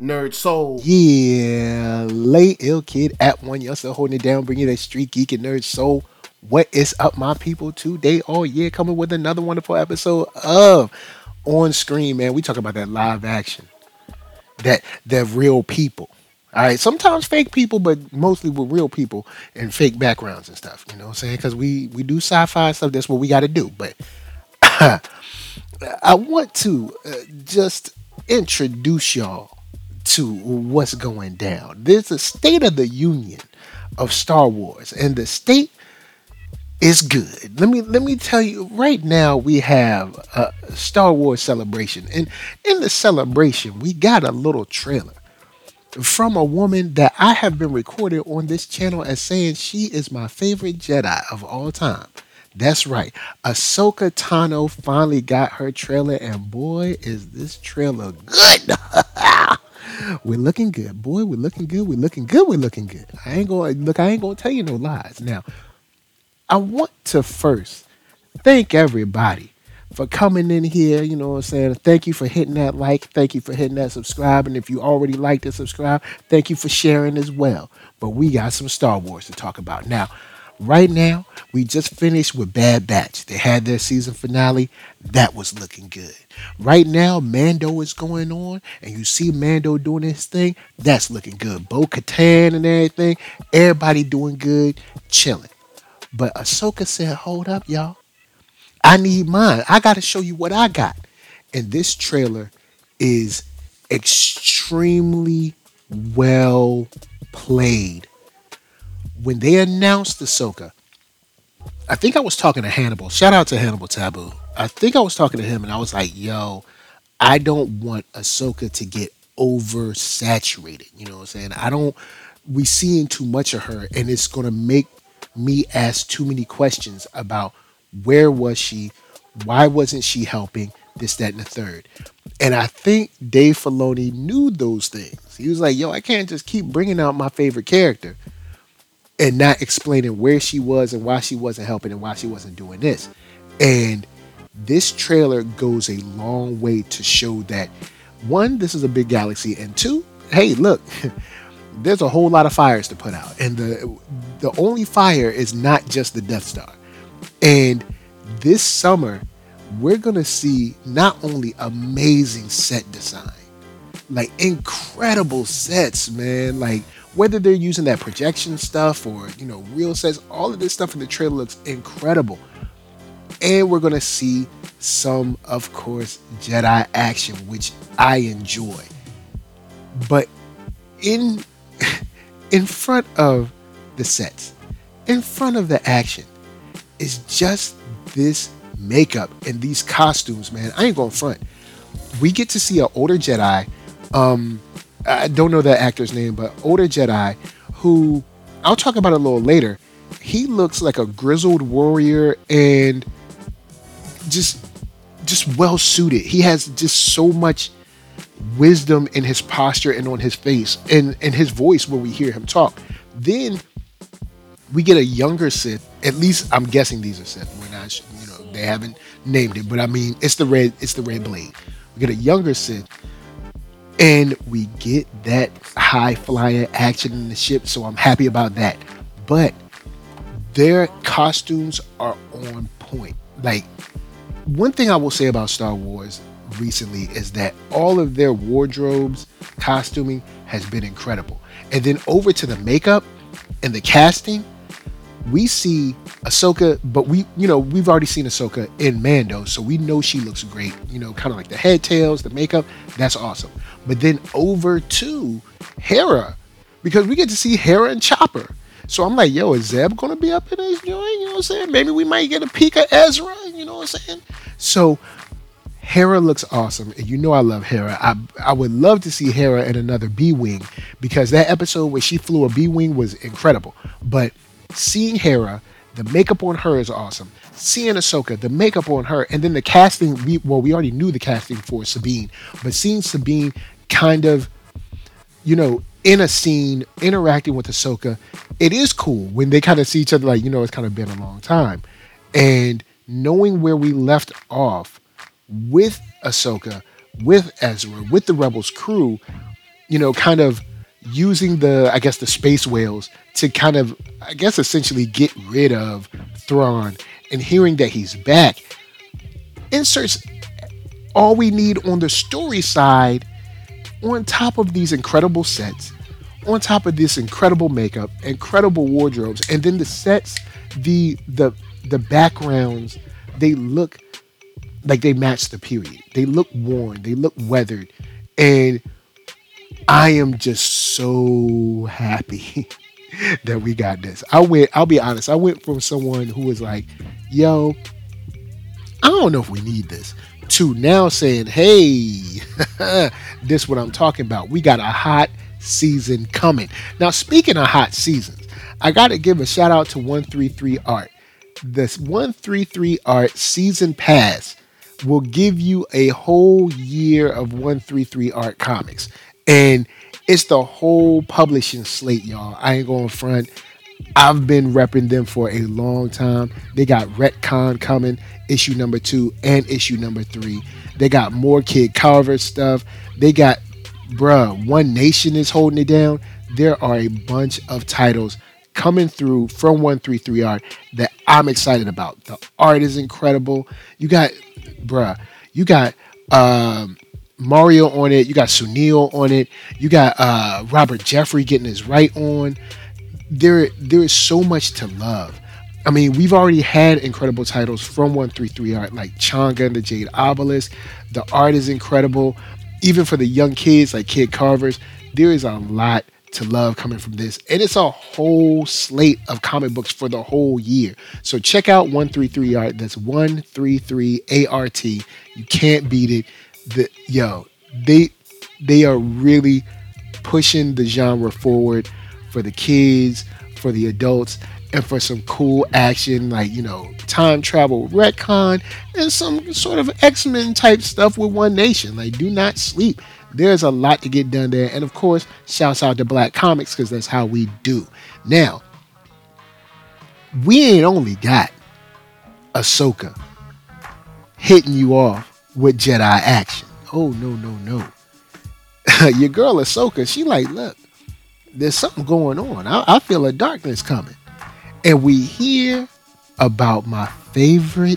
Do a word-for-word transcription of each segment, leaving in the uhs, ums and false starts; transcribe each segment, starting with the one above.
Nerd Soul. Yeah, late ill kid at one. Y'all still holding it down, bringing that street geek and nerd soul. What is up, my people? Today, oh yeah, coming with another wonderful episode of On Screen, man. We talk about that live action, that that real people. All right, sometimes fake people, but mostly with real people and fake backgrounds and stuff. You know what I'm saying? Because we we do sci-fi stuff. That's what we got to do. But I want to uh, just introduce y'all to what's going down. There's a State of the Union of Star Wars, and the state is good. Let me let me tell you. Right now, we have a Star Wars celebration, and in the celebration, we got a little trailer from a woman that I have been recorded on this channel as saying she is my favorite Jedi of all time. That's right. Ahsoka Tano finally got her trailer, and boy, is this trailer good. We're looking good. Boy, we're looking good. We're looking good. We're looking good. I ain't gonna look, I ain't gonna tell you no lies. Now, I want to first thank everybody for coming in here. You know what I'm saying? Thank you for hitting that like. Thank you for hitting that subscribe. And if you already liked and subscribe, thank you for sharing as well. But we got some Star Wars to talk about. Now, right now, we just finished with Bad Batch. They had their season finale. That was looking good. Right now, Mando is going on, and you see Mando doing his thing. That's looking good. Bo Katan and everything. Everybody doing good, chilling. But Ahsoka said, hold up, y'all. I need mine. I got to show you what I got. And this trailer is extremely well played. When they announced Ahsoka, I think I was talking to Hannibal. Shout out to Hannibal Taboo. I think I was talking to him and I was like, yo, I don't want Ahsoka to get oversaturated. You know what I'm saying? I don't, we seeing too much of her and it's going to make me ask too many questions about where was she? Why wasn't she helping? This, that, and the third. And I think Dave Filoni knew those things. He was like, yo, I can't just keep bringing out my favorite character and not explaining where she was and why she wasn't helping and why she wasn't doing this. And this trailer goes a long way to show that one, this is a big galaxy, and two, hey, look, there's a whole lot of fires to put out. And the the only fire is not just the Death Star. And this summer, we're gonna see not only amazing set design, like incredible sets, man. Like whether they're using that projection stuff or you know real sets, all of this stuff in the trailer looks incredible. And we're gonna see some, of course, Jedi action, which I enjoy. But in in front of the sets, in front of the action, is just this makeup and these costumes, man. I ain't going front. We get to see an older Jedi. Um, I don't know that actor's name, but older Jedi who I'll talk about a little later. He looks like a grizzled warrior and just just well suited. He has just so much wisdom in his posture and on his face and and his voice when we hear him talk. Then we get a younger Sith. At least I'm guessing these are Sith. We're not, you know, they haven't named it, but I mean, it's the red, it's the red blade. We get a younger Sith, and we get that high flyer action in the ship. So I'm happy about that. But their costumes are on point. Like one thing I will say about Star Wars recently is that all of their wardrobes, costuming has been incredible. And then over to the makeup and the casting, we see Ahsoka, but we, you know, we've already seen Ahsoka in Mando, so we know she looks great. You know, kind of like the head tails, the makeup, that's awesome. But then over to Hera, because we get to see Hera and Chopper. So I'm like, yo, is Zeb gonna be up in this joint? You know what I'm saying? Maybe we might get a peek of Ezra. You know what I'm saying? So Hera looks awesome, and you know I love Hera. I I would love to see Hera in another B-wing because that episode where she flew a B-wing was incredible. But seeing Hera, the makeup on her is awesome. Seeing Ahsoka, the makeup on her, and then the casting. We well, we already knew the casting for Sabine, but seeing Sabine kind of, you know, in a scene interacting with Ahsoka, it is cool when they kind of see each other. Like, you know, it's kind of been a long time, and knowing where we left off with Ahsoka, with Ezra, with the Rebels crew, you know, kind of using the, I guess, the space whales to kind of, I guess, essentially get rid of Thrawn, and hearing that he's back inserts all we need on the story side on top of these incredible sets, on top of this incredible makeup, incredible wardrobes, and then the sets, the the the backgrounds, they look like they match the period. They look worn, they look weathered, and I am just so happy that we got this. I went, I'll be honest, I went from someone who was like, yo, I don't know if we need this, to now saying, hey, this what I'm talking about. We got a hot season coming. Now, speaking of hot seasons, I got to give a shout out to one thirty-three Art. This one thirty-three Art season pass will give you a whole year of one thirty-three Art comics. And it's the whole publishing slate, y'all. I ain't going front. I've been repping them for a long time. They got Retcon coming, issue number two and issue number three. They got more Kid Carver stuff. They got, bruh, One Nation is holding it down. There are a bunch of titles coming through from one thirty-three Art that I'm excited about. The art is incredible. You got, bruh, you got um, Mario on it. You got Sunil on it. You got uh, Robert Jeffrey getting his right on. There, there is so much to love. I mean, we've already had incredible titles from one thirty-three Art, like Changa and the Jade Obelisk. The art is incredible. Even for the young kids, like Kid Carvers, there is a lot to love coming from this. And it's a whole slate of comic books for the whole year. So check out one thirty-three Art. That's one thirty-three A R T. You can't beat it. The, yo, they, they are really pushing the genre forward for the kids, for the adults, and for some cool action, like, you know, time travel retcon and some sort of X-Men type stuff with One Nation. Like, do not sleep. There's a lot to get done there. And of course, shouts out to Black Comics, because that's how we do. Now, we ain't only got Ahsoka hitting you off with Jedi action. Oh, no, no, no. Your girl Ahsoka, she like, look, there's something going on. I, I feel a darkness coming. And we hear about my favorite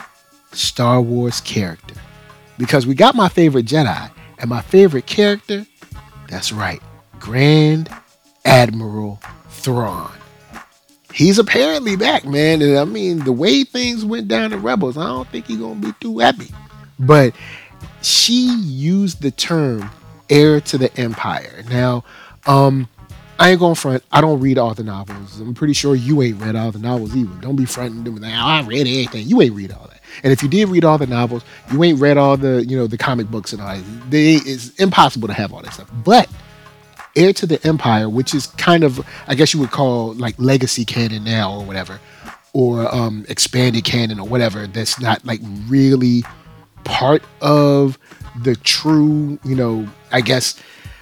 Star Wars character. Because we got my favorite Jedi and my favorite character, that's right, Grand Admiral Thrawn. He's apparently back, man. And I mean, the way things went down in Rebels, I don't think he's going to be too happy. But she used the term heir to the Empire. Now, um, I ain't going front. I don't read all the novels. I'm pretty sure you ain't read all the novels either. Don't be fronting them like, oh, I read everything. You ain't read all that. And if you did read all the novels, you ain't read all the, you know, the comic books and all that. They, it's impossible to have all that stuff. But Heir to the Empire, which is kind of, I guess you would call like legacy canon now or whatever, or um, expanded canon or whatever, that's not like really part of the true, you know, I guess,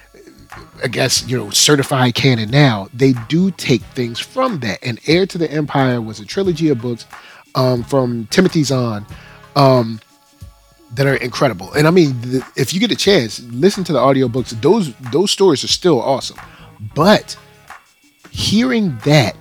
I guess, you know, certified canon now. They do take things from that. And Heir to the Empire was a trilogy of books um, from Timothy Zahn um, that are incredible. And I mean, the, if you get a chance, listen to the audiobooks. Those those stories are still awesome. But hearing that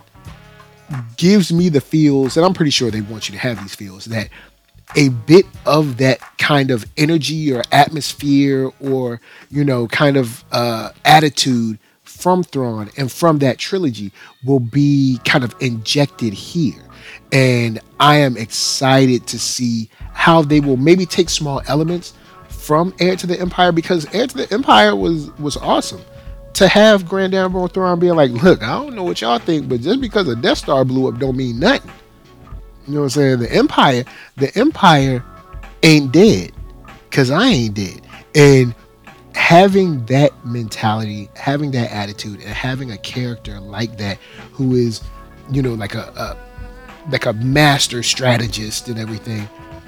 gives me the feels, and I'm pretty sure they want you to have these feels, that a bit of that kind of energy or atmosphere or, you know, kind of uh, attitude from Thrawn and from that trilogy will be kind of injected here. And I am excited to see how they will maybe take small elements from Heir to the Empire, because Heir to the Empire was, was awesome. To have Grand Admiral Thrawn being like, look, I don't know what y'all think, but just because a Death Star blew up don't mean nothing. You know what I'm saying? The Empire, the Empire ain't dead, because I ain't dead. And having that mentality, having that attitude, and having a character like that who is, you know, like a, a like a master strategist and everything,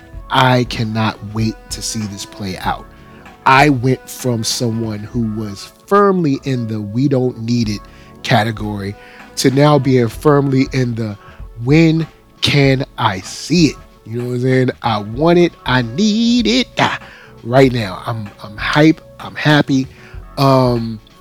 I cannot wait to see this play out. I went from someone who was firmly in the we don't need it category to now being firmly in the when can I see it? You know what I'm saying? I want it. I need it. Ah, right now. I'm I'm hype. I'm happy. Um,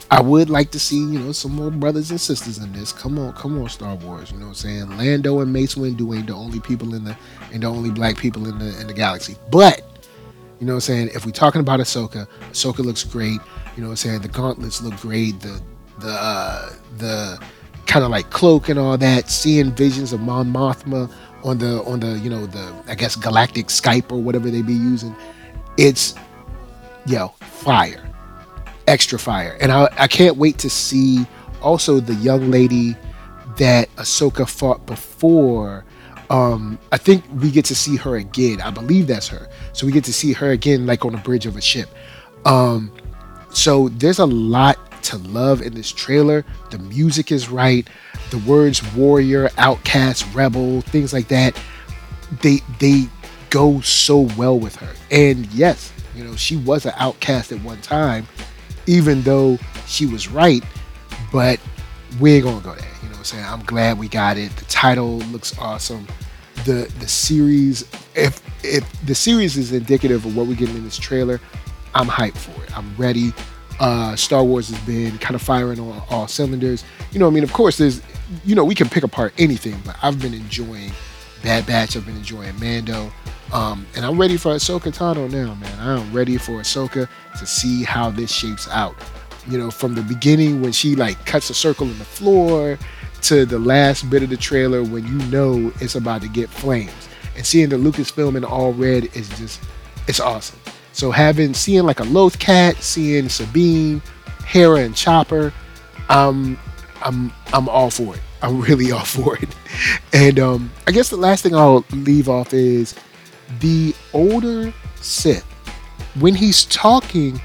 I would like to see, you know, some more brothers and sisters in this. Come on, come on, Star Wars. You know what I'm saying? Lando and Mace Windu ain't the only people in the and the only black people in the in the galaxy. But you know what I'm saying? If we're talking about Ahsoka, Ahsoka looks great. You know what I'm saying? The gauntlets look great. The the uh, the kind of like cloak and all that. Seeing visions of Mon Mothma on the on the you know the I guess galactic Skype or whatever they be using. It's yo fire, extra fire, and I I can't wait to see also the young lady that Ahsoka fought before. Um, I think we get to see her again. I believe that's her. So we get to see her again, like on the bridge of a ship. Um, so there's a lot to love in this trailer. The music is right. The words warrior, outcast, rebel, things like that. They they go so well with her. And yes, you know, she was an outcast at one time, even though she was right, but we ain't gonna go there. You know what I'm saying? I'm glad we got it. The title looks awesome. The the series, if if the series is indicative of what we're getting in this trailer, I'm hyped for it. I'm ready. Uh, Star Wars has been kind of firing on all cylinders. You know, what I mean, of course, there's, you know, we can pick apart anything, but I've been enjoying Bad Batch. I've been enjoying Mando, um, and I'm ready for Ahsoka Tano now, man. I'm ready for Ahsoka to see how this shapes out. You know, from the beginning when she like cuts a circle in the floor to the last bit of the trailer when you know it's about to get flames, and seeing the Lucasfilm in all red is just, it's awesome. So having seeing like a Loth Cat, seeing Sabine, Hera, and Chopper, um, I'm I'm all for it. I'm really all for it. And um, I guess the last thing I'll leave off is the older Sith. When he's talking,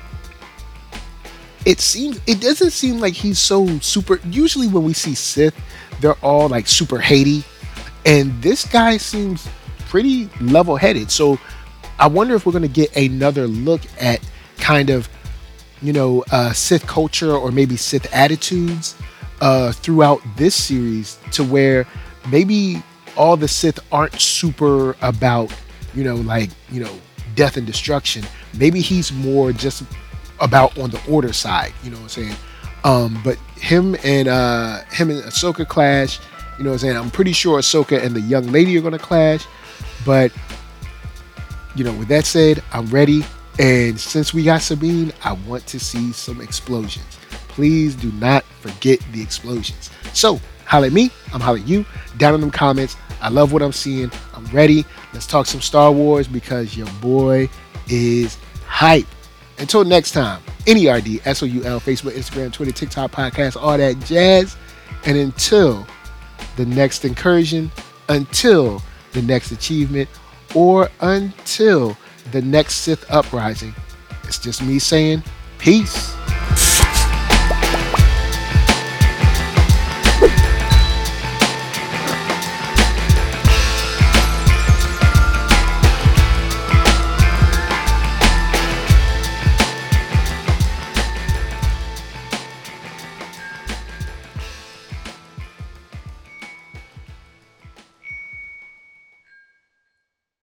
it seems it doesn't seem like he's so super. Usually when we see Sith, they're all like super Haiti, and this guy seems pretty level-headed. So I wonder if we're going to get another look at kind of, you know, uh, Sith culture or maybe Sith attitudes uh, throughout this series, to where maybe all the Sith aren't super about, you know, like, you know, death and destruction. Maybe he's more just about on the order side, you know what I'm saying? Um, but him and uh, him and Ahsoka clash, you know what I'm saying? I'm pretty sure Ahsoka and the young lady are going to clash, but you know, with that said, I'm ready. And since we got Sabine, I want to see some explosions. Please do not forget the explosions. So, holla at me. I'm holla at you. Down in the comments. I love what I'm seeing. I'm ready. Let's talk some Star Wars because your boy is hype. Until next time, N E R D, S O U L, Facebook, Instagram, Twitter, TikTok, podcast, all that jazz. And until the next incursion, until the next achievement, or until the next Sith uprising, it's just me saying peace.